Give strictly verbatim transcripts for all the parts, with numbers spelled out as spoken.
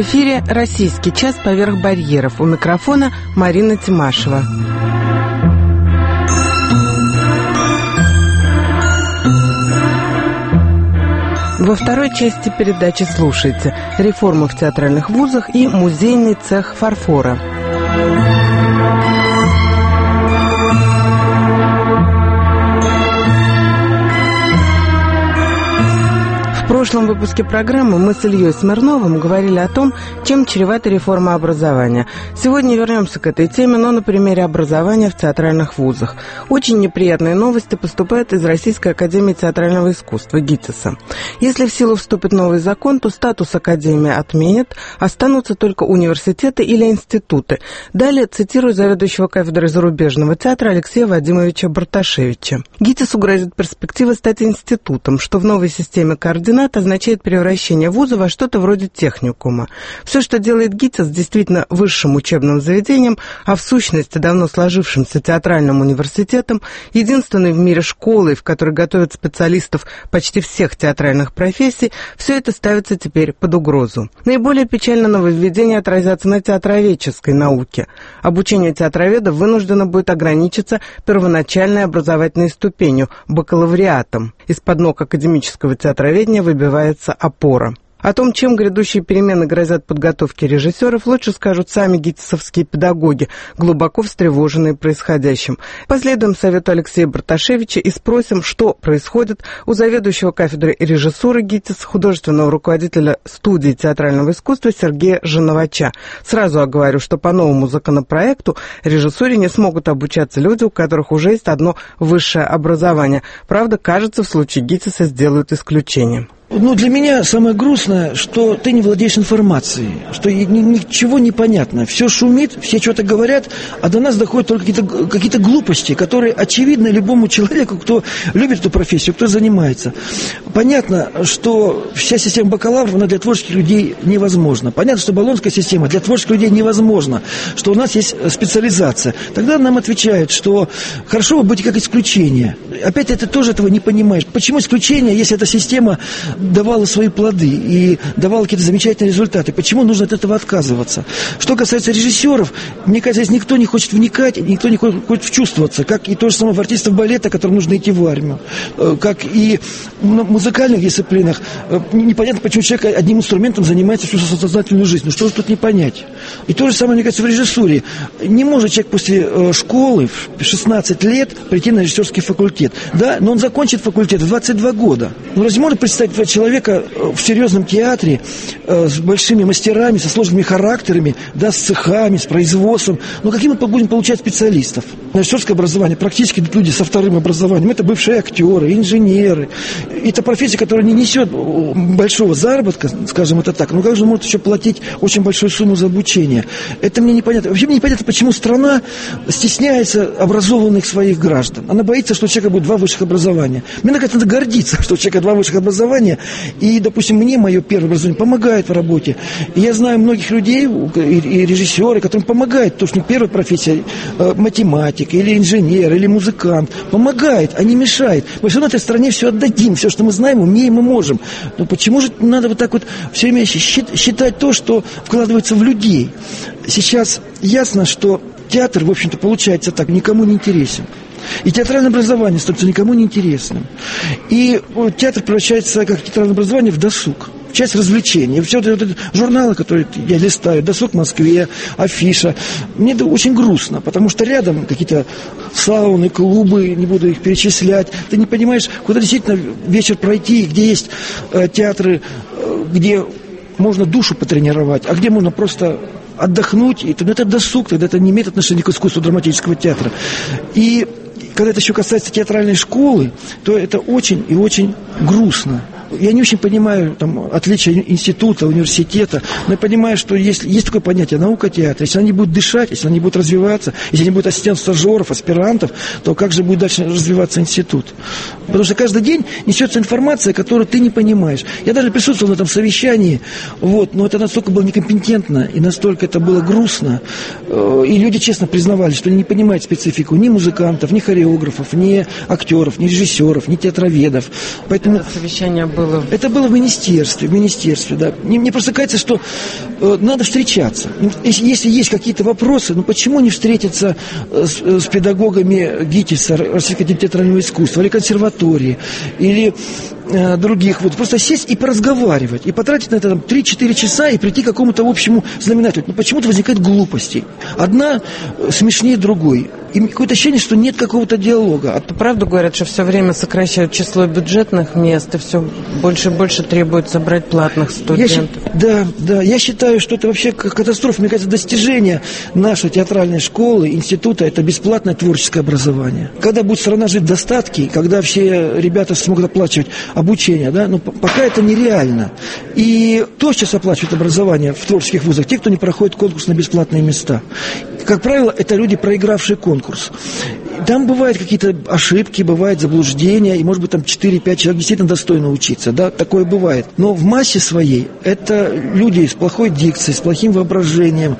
эфире «Российский час поверх барьеров». У микрофона Марина Тимашева. Во второй части передачи слушайте реформы в театральных вузах и музейный цех фарфора. В прошлом выпуске программы мы с Ильей Смирновым говорили о том, чем чревата реформа образования. Сегодня вернемся к этой теме, но на примере образования в театральных вузах. Очень неприятные новости поступают из Российской академии театрального искусства, ГИТИСа. Если в силу вступит новый закон, то статус академии отменят, останутся только университеты или институты. Далее цитирую заведующего кафедрой зарубежного театра Алексея Вадимовича Барташевича. ГИТИСу грозит перспектива стать институтом, что в новой системе координат означает превращение вуза во что-то вроде техникума. Все, что делает ГИТИС действительно высшим учебным заведением, а в сущности давно сложившимся театральным университетом, единственной в мире школой, в которой готовят специалистов почти всех театральных профессий, все это ставится теперь под угрозу. Наиболее печально нововведения отразятся на театроведческой науке. Обучение театроведов вынуждено будет ограничиться первоначальной образовательной ступенью – бакалавриатом. Из-под ног академического театроведения выбивается опора. О том, чем грядущие перемены грозят подготовке режиссеров, лучше скажут сами гитисовские педагоги, глубоко встревоженные происходящим. Последуем совету Алексея Барташевича и спросим, что происходит у заведующего кафедрой режиссуры ГИТИС, художественного руководителя студии театрального искусства Сергея Жановача. Сразу оговорю, что по новому законопроекту режиссуре не смогут обучаться люди, у которых уже есть одно высшее образование. Правда, кажется, в случае ГИТИСа сделают исключение. Ну, для меня самое грустное, что ты не владеешь информацией, что ничего не понятно. Все шумит, все что-то говорят, а до нас доходят только какие-то, какие-то глупости, которые очевидны любому человеку, кто любит эту профессию, кто занимается. Понятно, что вся система бакалавров, она для творческих людей невозможна. Понятно, что болонская система для творческих людей невозможна, что у нас есть специализация. Тогда нам отвечают, что хорошо вы будете как исключение. Опять ты тоже этого не понимаешь. Почему исключение, если эта система давала свои плоды и давала какие-то замечательные результаты? Почему нужно от этого отказываться? Что касается режиссеров, мне кажется, здесь никто не хочет вникать, никто не хочет вчувствоваться, как и то же самое в артистов балета, которым нужно идти в армию, как и в музыкальных дисциплинах. Непонятно, почему человек одним инструментом занимается всю сознательную жизнь. Ну что же тут не понять? И то же самое, мне кажется, в режиссуре. Не может человек после школы в шестнадцать лет прийти на режиссерский факультет. Да, но он закончит факультет в двадцать два года. Ну разве можно представить человека в серьезном театре э, с большими мастерами, со сложными характерами, да, с цехами, с производством? Ну, каким мы будем получать специалистов? Режиссерское образование, практически люди со вторым образованием, это бывшие актеры, инженеры. Это профессия, которая не несет большого заработка, скажем это так, но как же может еще платить очень большую сумму за обучение? Это мне непонятно. Вообще мне непонятно, почему страна стесняется образованных своих граждан. Она боится, что у человека будет два высших образования. Мне кажется, надо гордиться, что у человека два высших образования. И, допустим, мне мое первое образование помогает в работе. И я знаю многих людей, и, и режиссеры, которым помогает, потому что у них первая профессия э, математик, или инженер, или музыкант. Помогает, а не мешает. Мы все равно этой стране все отдадим, все, что мы знаем, умеем и можем. Но почему же надо вот так вот все время считать то, что вкладывается в людей? Сейчас ясно, что театр, в общем-то, получается так, никому не интересен. И театральное образование становится никому не интересным. И театр превращается, как театральное образование, в досуг, в часть развлечений. Все вот эти журналы, которые я листаю, «Досуг в Москве», «Афиша», мне это очень грустно, потому что рядом какие-то сауны, клубы, не буду их перечислять. Ты не понимаешь, куда действительно вечер пройти, где есть э, театры, э, где можно душу потренировать, а где можно просто отдохнуть. И тогда это досуг, тогда это не имеет отношения к искусству драматического театра. И когда это еще касается театральной школы, то это очень и очень грустно. Я не очень понимаю там, отличия института, университета, но я понимаю, что есть, есть такое понятие наука театра. Если они будут дышать, если они будут развиваться, если не будет ассистент-стажеров, аспирантов, то как же будет дальше развиваться институт? Потому что каждый день несется информация, которую ты не понимаешь. Я даже присутствовал на этом совещании, вот, но это настолько было некомпетентно и настолько это было грустно. И люди честно признавали, что они не понимают специфику ни музыкантов, ни хореографов, ни актеров, ни режиссеров, ни театроведов. Поэтому... Это совещание было было? Это было в министерстве, в министерстве, да. Мне, мне просто кажется, что э, надо встречаться. Если, если есть какие-то вопросы, ну почему не встретиться с, с педагогами ГИТИСа, Российского академии театрального искусства, или консерватории, или э, других, вот, просто сесть и поразговаривать, и потратить на это там, три-четыре часа и прийти к какому-то общему знаменателю. Но почему-то возникает глупости. Одна смешнее другой. И какое-то ощущение, что нет какого-то диалога. А правду говорят, что все время сокращают число бюджетных мест, и все больше и больше требуется брать платных студентов. Я, да, да. Я считаю, что это вообще катастрофа. Мне кажется, достижение нашей театральной школы, института, это бесплатное творческое образование. Когда будет страна жить в достатке, когда все ребята смогут оплачивать обучение, да, но пока это нереально. И кто сейчас оплачивает образование в творческих вузах? Те, кто не проходит конкурс на бесплатные места. Как правило, это люди, проигравшие конкурс. Там бывают какие-то ошибки, бывают заблуждения, и, может быть, там четыре-пять человек действительно достойно учиться, да, такое бывает. Но в массе своей это люди с плохой дикцией, с плохим воображением,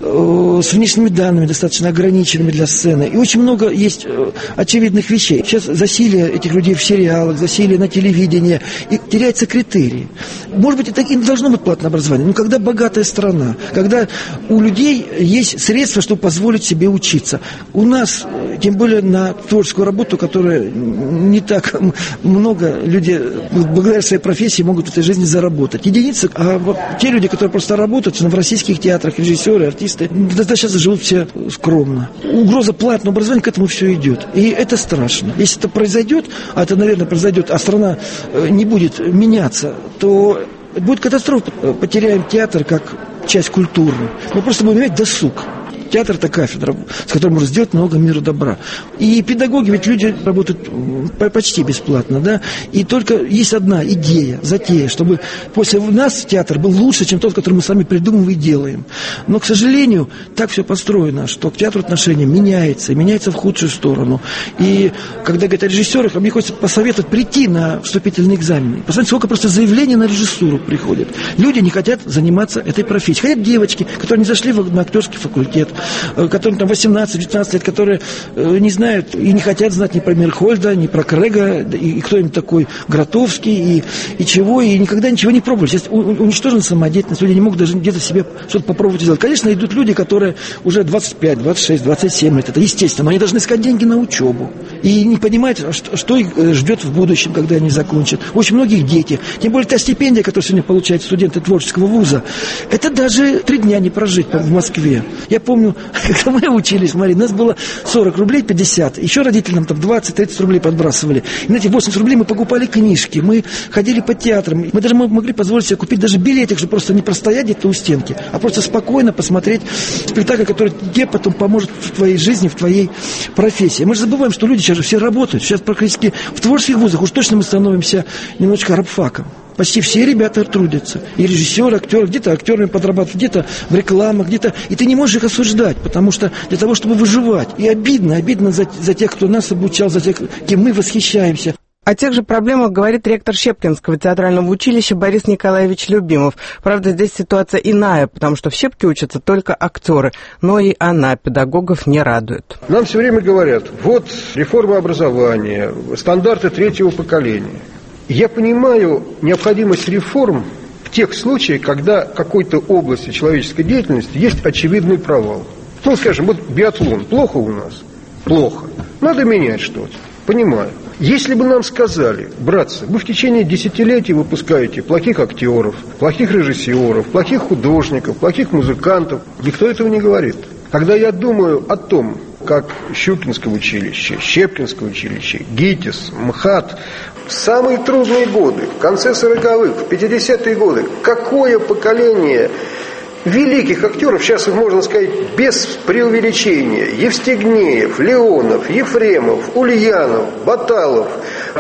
э, с внешними данными достаточно ограниченными для сцены. И очень много есть э, очевидных вещей. Сейчас засилие этих людей в сериалах, засилие на телевидении, и теряются критерии. Может быть, это и должно быть платное образование, но когда богатая страна, когда у людей есть средства, чтобы позволить себе учиться. У нас, тем более на творческую работу, которая не так много людей благодаря своей профессии могут в этой жизни заработать. Единицы, а вот те люди, которые просто работают в российских театрах, режиссеры, артисты, достаточно живут все скромно. Угроза платного образования к этому все идет. И это страшно. Если это произойдет, а это, наверное, произойдет, а страна не будет меняться, то будет катастрофа. Потеряем театр как часть культуры. Мы просто будем иметь досуг. Театр – это кафедра, с которой можно сделать много мира добра. И педагоги, ведь люди работают почти бесплатно, да, и только есть одна идея, затея, чтобы после нас театр был лучше, чем тот, который мы сами придумываем и делаем. Но, к сожалению, так все построено, что к театру отношение меняется, меняется в худшую сторону. И когда говорят о режиссерах, мне хочется посоветовать прийти на вступительные экзамены. Посмотрите, сколько просто заявлений на режиссуру приходит. Люди не хотят заниматься этой профессией. Хотят девочки, которые не зашли на актерский факультет, которым там восемнадцать-девятнадцать лет, которые э, не знают и не хотят знать ни про Мирхольда, ни про Крега, и, и кто-нибудь такой Гротовский, и, и чего, и никогда ничего не пробовали. Сейчас у, уничтожена самодеятельность, люди не могут даже где-то себе что-то попробовать сделать. Конечно, идут люди, которые уже двадцать пять, двадцать шесть, двадцать семь лет, это естественно, но они должны искать деньги на учебу. И не понимать, что, что их ждет в будущем, когда они закончат. Очень многих дети, тем более та стипендия, которую сегодня получают студенты творческого вуза, это даже три дня не прожить в Москве. Я помню, когда мы учились, Мария, у нас было сорок рублей, пятьдесят. Еще родители нам там двадцать-тридцать рублей подбрасывали. И на эти восемьдесят рублей мы покупали книжки, мы ходили по театрам. Мы даже могли позволить себе купить даже билетик, чтобы просто не простоять где-то у стенки, а просто спокойно посмотреть спектакль, который тебе потом поможет в твоей жизни, в твоей профессии. Мы же забываем, что люди сейчас же все работают. Сейчас практически в творческих вузах уж точно мы становимся немножечко рабфаком. Почти все ребята трудятся. И режиссеры, актеры, где-то актерами подрабатывают, где-то в рекламах, где-то... И ты не можешь их осуждать, потому что для того, чтобы выживать. И обидно, обидно за, за тех, кто нас обучал, за тех, кем мы восхищаемся. О тех же проблемах говорит ректор Щепкинского театрального училища Борис Николаевич Любимов. Правда, здесь ситуация иная, потому что в Щепке учатся только актеры. Но и она педагогов не радует. Нам все время говорят, вот реформа образования, стандарты третьего поколения. Я понимаю необходимость реформ в тех случаях, когда в какой-то области человеческой деятельности есть очевидный провал. Ну, скажем, вот биатлон. Плохо у нас? Плохо. Надо менять что-то. Понимаю. Если бы нам сказали, братцы, вы в течение десятилетий выпускаете плохих актеров, плохих режиссеров, плохих художников, плохих музыкантов, никто этого не говорит. Когда я думаю о том, как Щукинское училище, Щепкинское училище, ГИТИС, МХАТ, в самые трудные годы, в конце сороковых, в пятидесятые годы, какое поколение великих актеров, сейчас их можно сказать без преувеличения, Евстигнеев, Леонов, Ефремов, Ульянов, Баталов,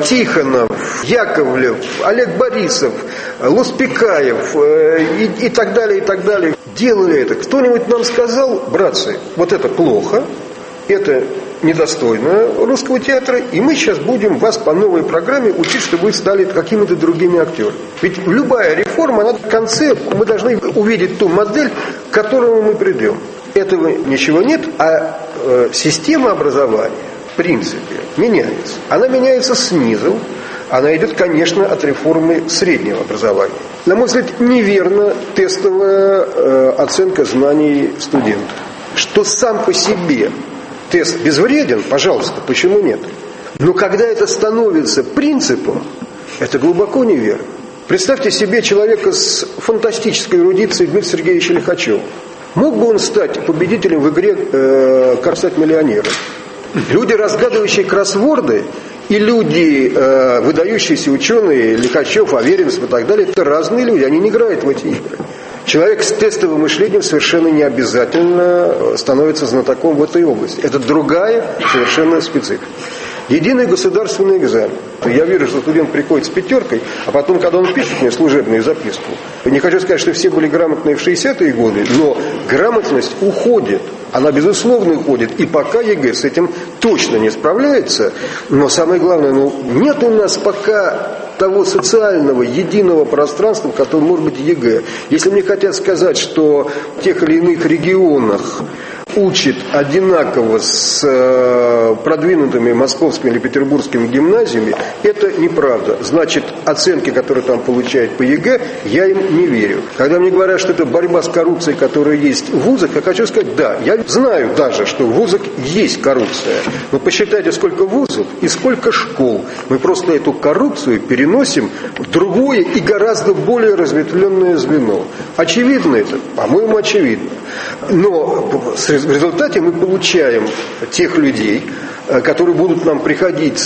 Тихонов, Яковлев, Олег Борисов, Луспекаев э, и, и так далее, и так далее, делали это. Кто-нибудь нам сказал, братцы, вот это плохо, это недостойно русского театра, и мы сейчас будем вас по новой программе учить, чтобы вы стали какими-то другими актерами. Ведь любая реформа, она в конце, мы должны увидеть ту модель, к которой мы придем. Этого ничего нет, а э, система образования, в принципе, меняется. Она меняется снизу, она идет, конечно, от реформы среднего образования. На мой взгляд, неверна тестовая э, оценка знаний студентов. Что сам по себе тест безвреден, пожалуйста, почему нет? Но когда это становится принципом, это глубоко неверно. Представьте себе человека с фантастической эрудицией Дмитрия Сергеевича Лихачева. Мог бы он стать победителем в игре э, «Как стать миллионером»? Люди, разгадывающие кроссворды, и люди, э, выдающиеся ученые, Лихачев, Аверинцев и так далее, это разные люди, они не играют в эти игры. Человек с тестовым мышлением совершенно не обязательно становится знатоком в этой области. Это другая совершенно специфика. Единый государственный экзамен. Я вижу, что студент приходит с пятеркой, а потом, когда он пишет мне служебную записку, не хочу сказать, что все были грамотные в шестидесятые годы, но грамотность уходит. Она, безусловно, уходит. И пока ЕГЭ с этим точно не справляется. Но самое главное, ну, нет у нас пока того социального единого пространства, в котором может быть ЕГЭ. Если мне хотят сказать, что в тех или иных регионах учат одинаково с э, продвинутыми московскими или петербургскими гимназиями, это неправда. Значит, оценки, которые там получают по ЕГЭ, я им не верю. Когда мне говорят, что это борьба с коррупцией, которая есть в вузах, я хочу сказать, да, я знаю даже, что в вузах есть коррупция. Но посчитайте, сколько вузов и сколько школ. Мы просто эту коррупцию переносим в другое и гораздо более разветвленное звено. Очевидно это? По-моему, очевидно. Но в результате мы получаем тех людей, которые будут нам приходить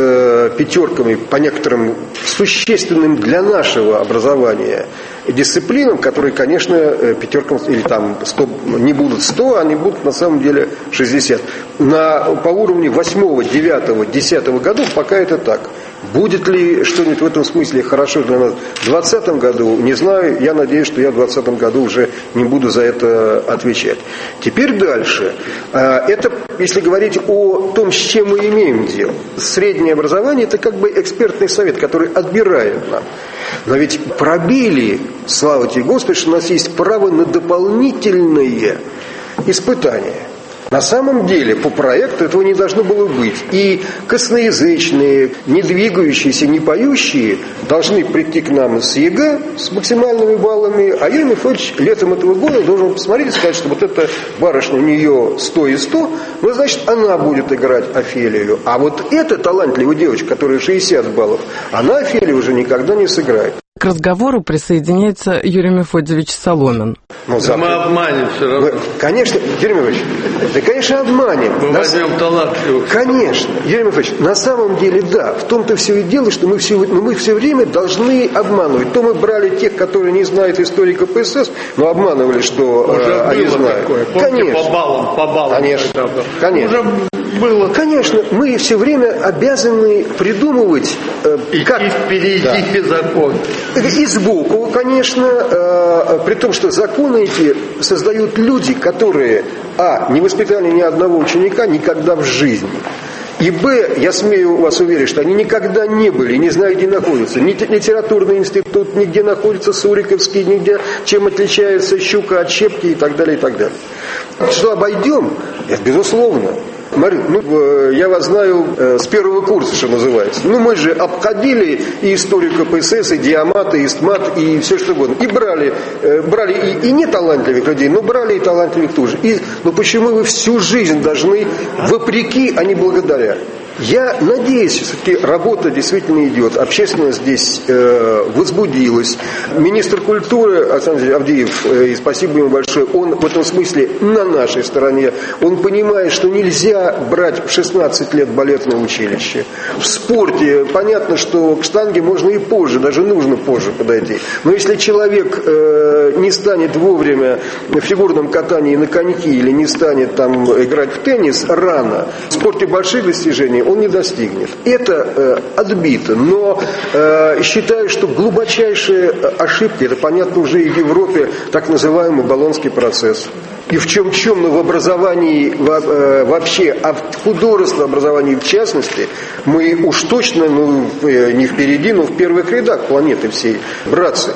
с пятерками по некоторым существенным для нашего образования дисциплинам, которые, конечно, пятеркам или там сто, не будут сто, они будут на самом деле шестьдесят. На, по уровню восьмого, девятого, десятого годов пока это так. Будет ли что-нибудь в этом смысле хорошо для нас в двадцатом году, не знаю. Я надеюсь, что я в двадцатом году уже не буду за это отвечать. Теперь дальше. Это, если говорить о том, с чем мы имеем дело. Среднее образование – это как бы экспертный совет, который отбирает нам. Но ведь пробили, слава тебе Господи, что у нас есть право на дополнительные испытания. На самом деле, по проекту этого не должно было быть. И косноязычные, не двигающиеся, не поющие должны прийти к нам с ЕГЭ, с максимальными баллами, а Юрий Мефодич летом этого года должен посмотреть и сказать, что вот эта барышня, у нее сто и сто, ну, значит, она будет играть Офелию. А вот эта талантливая девочка, которая шестьдесят баллов, она Офелию уже никогда не сыграет. К разговору присоединяется Юрий Мефодьевич Соломин. Ну, да мы обманем все равно. Мы, конечно, Юрий Мефодьевич, да, конечно, обманем. Мы на... возьмем талантливых. Конечно, Юрий Мефодьевич, на самом деле, да, в том-то все и дело, что мы все, ну, мы все время должны обманывать. То мы брали тех, которые не знают истории ка пэ эс эс, но обманывали, что уже э, они знают. Такое. Помните, конечно. По баллам, по баллам. Конечно, конечно. Уже было. Конечно, мы все время обязаны придумывать, э, идти как... впереди да. закон. И сбоку, конечно, э, при том, что законы эти создают люди, которые, а, не воспитали ни одного ученика никогда в жизни. И б, я смею вас уверить, что они никогда не были, не знаю, где находятся. Ни литературный институт, нигде находится Суриковский, нигде, чем отличается Щука от Щепки и так далее, и так далее. Что обойдем? Это безусловно. Марин, ну, я вас знаю э, с первого курса, что называется. Ну, мы же обходили и историю ка пэ эс эс, и Диамат, и Истмат, и все что угодно. И брали, э, брали и, и неталантливых людей, но брали и талантливых тоже. И, но почему вы всю жизнь должны вопреки, а не благодаря? Я надеюсь, все-таки работа действительно идет. Общественность здесь э, возбудилась. Министр культуры Александр Авдеев, э, и спасибо ему большое, он в этом смысле на нашей стороне. Он понимает, что нельзя брать в шестнадцать лет балетное училище. В спорте понятно, что к штанге можно и позже, даже нужно позже подойти. Но если человек э, не станет вовремя в фигурном катании на коньки или не станет там играть в теннис рано, в спорте больших достижений он не достигнет. Это э, отбито, но э, считаю, что глубочайшие ошибки, это понятно уже и в Европе, так называемый Болонский процесс. И в чем чем, но в образовании э, вообще, а в художественном образовании в частности, мы уж точно, ну, не впереди, но в первых рядах планеты всей, братцы.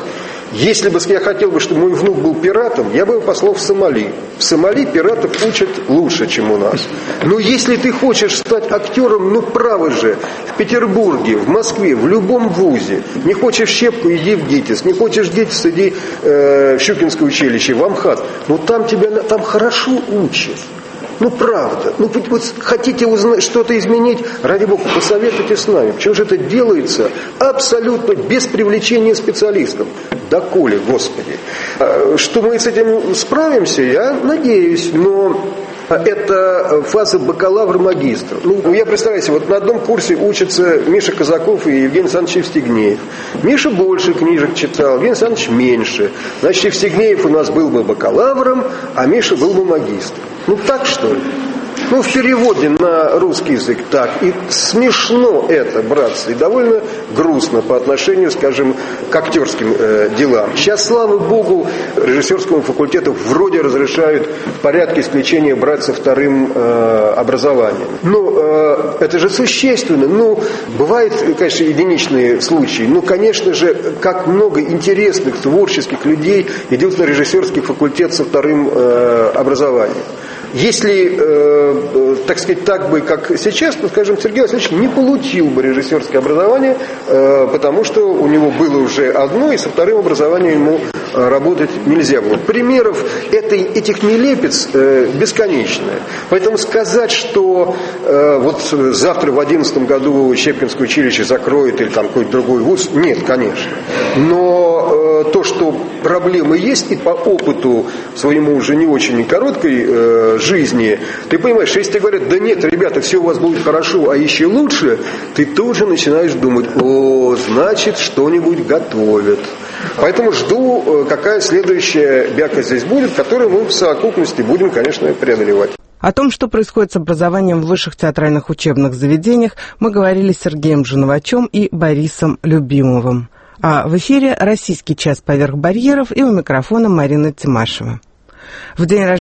Если бы я хотел бы, чтобы мой внук был пиратом, я бы его послал в Сомали. В Сомали пиратов учат лучше, чем у нас. Но если ты хочешь стать актером, ну право же, в Петербурге, в Москве, в любом вузе. Не хочешь в Щепку, иди в ГИТИС. Не хочешь в ГИТИС, иди э, в Щукинское училище, в Амхат. Ну там тебя там хорошо учат. Ну, правда. Ну, вот хотите узнать, что-то изменить, ради бога, посоветуйте с нами. Почему же это делается абсолютно без привлечения специалистов? Доколе, Господи. Что мы с этим справимся, я надеюсь, но это фаза бакалавр-магистр. Ну, я представляю себе, вот на одном курсе учатся Миша Казаков и Евгений Александрович Евстигнеев. Миша больше книжек читал, Евгений Александрович меньше. Значит, Евстигнеев у нас был бы бакалавром, а Миша был бы магистром. Ну так что ли? Ну, в переводе на русский язык так. И смешно это, братцы, и довольно грустно по отношению, скажем, к актерским э, делам. Сейчас, слава богу, режиссерскому факультету вроде разрешают в порядке исключения брать со вторым э, образованием. Ну, э, это же существенно. Ну, бывают, конечно, единичные случаи. Ну, конечно же, как много интересных, творческих людей идут на режиссерский факультет со вторым э, образованием. Если, э, так сказать, так бы, как сейчас, то, скажем, Сергей Васильевич не получил бы режиссерское образование, э, потому что у него было уже одно, и со вторым образованием ему э, работать нельзя было. Примеров этой, этих нелепиц э, бесконечное. Поэтому сказать, что э, вот завтра в одиннадцатом году Щепкинское училище закроет или там какой-то другой вуз, нет, конечно. Но э, то, что проблемы есть, и по опыту своему уже не очень короткой э, жизни, ты понимаешь, если тебе говорят, да нет, ребята, все у вас будет хорошо, а еще лучше, ты тут же начинаешь думать, о, значит, что-нибудь готовят. Поэтому жду, какая следующая бяка здесь будет, которую мы в совокупности будем, конечно, преодолевать. О том, что происходит с образованием в высших театральных учебных заведениях, мы говорили с Сергеем Жановачем и Борисом Любимовым. А в эфире «Российский час поверх барьеров», и у микрофона Марина Тимашева. В день рождения